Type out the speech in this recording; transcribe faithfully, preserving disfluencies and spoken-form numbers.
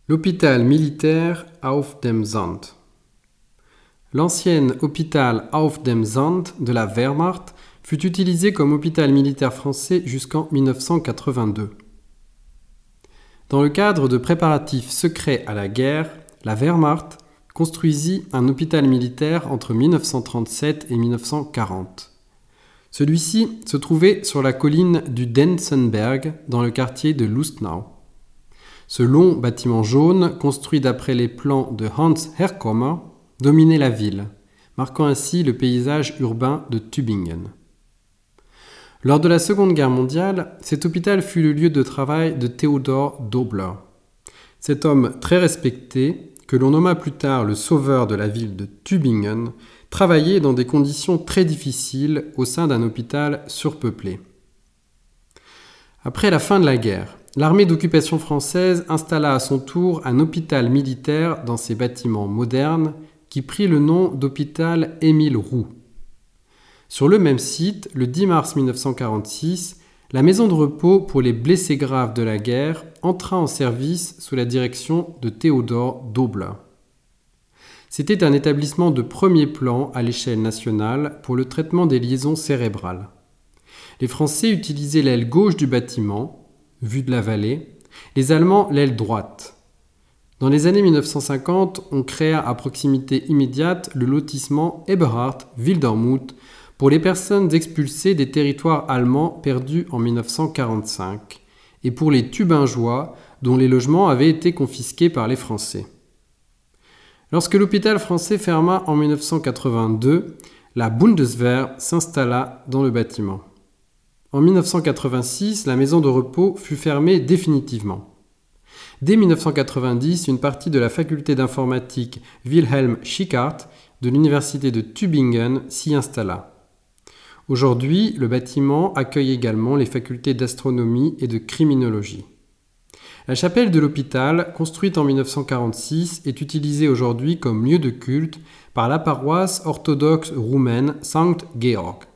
L'hôpital militaire auf dem Sand. L'ancien hôpital Auf dem Sand de la Wehrmacht fut utilisé comme hôpital militaire français jusqu'en mille neuf cent quatre-vingt-deux. Dans le cadre de préparatifs secrets à la guerre, la Wehrmacht construisit un hôpital militaire entre mille neuf cent trente-sept et mille neuf cent quarante. Celui-ci se trouvait sur la colline du Denzenberg dans le quartier de Lustenau. Ce long bâtiment jaune, construit d'après les plans de Hans Herkommer, dominait la ville, marquant ainsi le paysage urbain de Tübingen. Lors de la Seconde Guerre mondiale, cet hôpital fut le lieu de travail de Theodor Dobler. Cet homme très respecté, que l'on nomma plus tard le sauveur de la ville de Tübingen, travaillait dans des conditions très difficiles au sein d'un hôpital surpeuplé. Après la fin de la guerre, l'armée d'occupation française installa à son tour un hôpital militaire dans ses bâtiments modernes qui prit le nom d'hôpital Émile Roux. Sur le même site, le dix mars mille neuf cent quarante-six, la maison de repos pour les blessés graves de la guerre entra en service sous la direction de Theodor Dobler. C'était un établissement de premier plan à l'échelle nationale pour le traitement des liaisons cérébrales. Les Français utilisaient l'aile gauche du bâtiment, vue de la vallée, les Allemands l'aile droite. Dans les années mille neuf cent cinquante, on créa à proximité immédiate le lotissement Eberhard-Wildermuth pour les personnes expulsées des territoires allemands perdus en mille neuf cent quarante-cinq et pour les Tubingeois dont les logements avaient été confisqués par les Français. Lorsque l'hôpital français ferma en mille neuf cent quatre-vingt-deux, la Bundeswehr s'installa dans le bâtiment. En mille neuf cent quatre-vingt-six, la maison de repos fut fermée définitivement. Dès mille neuf cent quatre-vingt-dix, une partie de la faculté d'informatique Wilhelm Schickhardt de l'université de Tübingen s'y installa. Aujourd'hui, le bâtiment accueille également les facultés d'astronomie et de criminologie. La chapelle de l'hôpital, construite en mille neuf cent quarante-six, est utilisée aujourd'hui comme lieu de culte par la paroisse orthodoxe roumaine Sankt Georg.